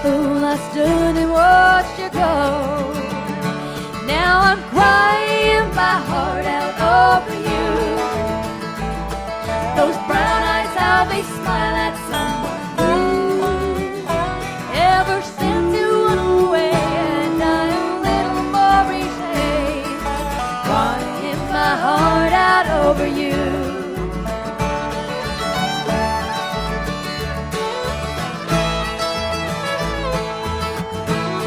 fool, I stood and watched you go. Now I'm crying, my heart